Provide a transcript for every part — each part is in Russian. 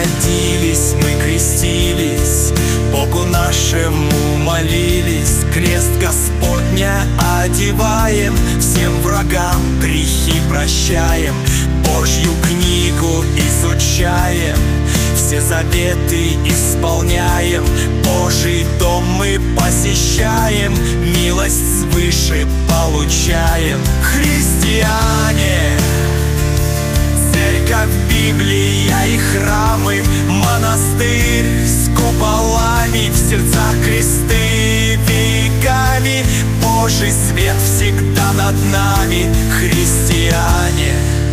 родились, мы крестились, Богу нашему молились, крест Господня одеваем, всем врагам грехи прощаем, Божью книгу изучаем, все заветы исполняем, Божий дом мы посещаем, милость свыше получаем. Христиане, церковь, Библия и храмы, монастырь с куполами, в сердцах кресты веками, Божий свет всегда над нами. Христиане,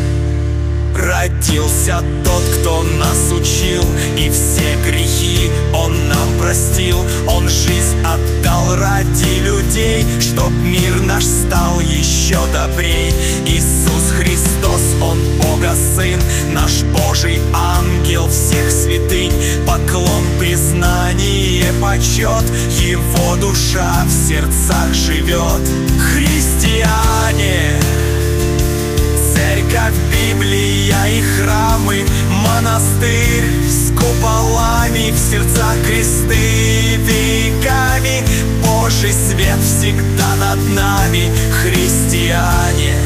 родился тот, кто нас учил, и все грехи Он нам простил. Он жизнь отдал ради людей, чтоб мир наш стал еще добрей. Иисус Христос, Он Бога Сын, наш Божий ангел всех святынь. Поклон, признание, почет, Его душа в сердцах живет. Христиане, церковь, Библия и храмы, монастырь с куполами, в сердцах кресты веками, Божий свет всегда над нами. Христиане.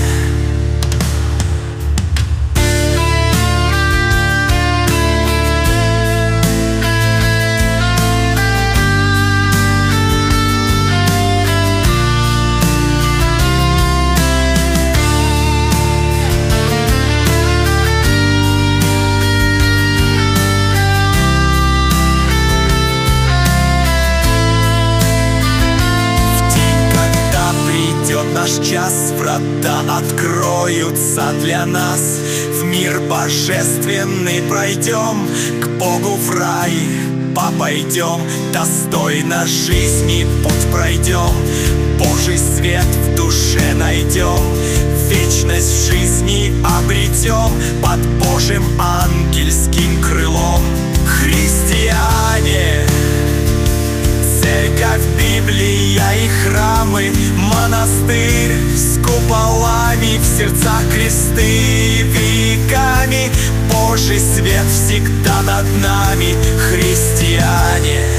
Наш час, врата откроются для нас, в мир божественный пройдем, к Богу в рай попойдем, достойно жизни путь пройдем, Божий свет в душе найдем, вечность в жизни обретем под Божьим ангельским крылом. Христиане, церковь, Библия и храмы, монастырь с куполами, в сердцах кресты веками, Божий свет всегда над нами. Христиане.